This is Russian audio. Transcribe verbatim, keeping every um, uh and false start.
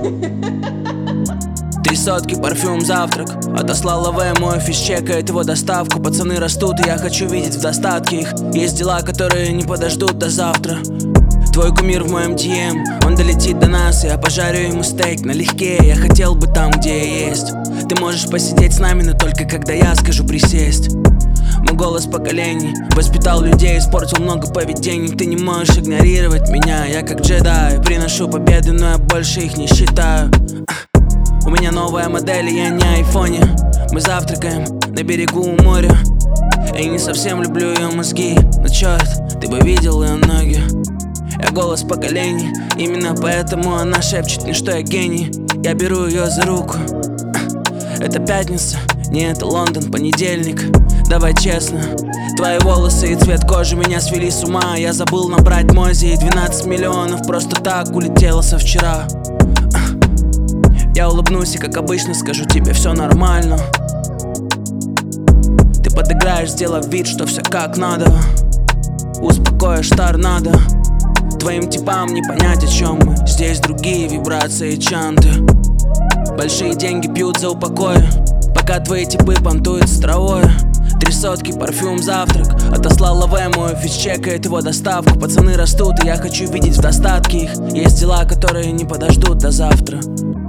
Три сотки, парфюм, завтрак. Отослал ЛВ, мой офис чекает его доставку. Пацаны растут, и я хочу видеть в достатке их. Есть дела, которые не подождут до завтра. Твой кумир в моем ди эм, он долетит до нас, и я пожарю ему стейк налегке. Я хотел бы там, где я есть. Ты можешь посидеть с нами, но только когда я скажу присесть. Мой голос поколений воспитал людей, испортил много поведений. Ты не можешь игнорировать меня, я как джедай. Приношу победы, но я больше их не считаю. У меня новая модель, и я не айфоне. Мы завтракаем на берегу моря. Я не совсем люблю ее мозги, но черт, ты бы видел ее ноги. Я голос поколений, именно поэтому она шепчет мне, что я гений. Я беру ее за руку. Это пятница, не это Лондон, понедельник. Давай честно, твои волосы и цвет кожи меня свели с ума. Я забыл набрать Мози, и двенадцать миллионов просто так улетело со вчера. Я улыбнусь и, как обычно, скажу тебе: все нормально. Ты подыграешь, сделав вид, что все как надо. Успокоишь торнадо. Твоим типам не понять, о чем мы. Здесь другие вибрации и чанты. Большие деньги пьют за упокой, пока твои типы понтуют с травой. Три сотки, парфюм, завтрак. Отослал ЛВ, мой офис чекает его доставку. Пацаны растут, и я хочу видеть в достатке их. Есть дела, которые не подождут до завтра.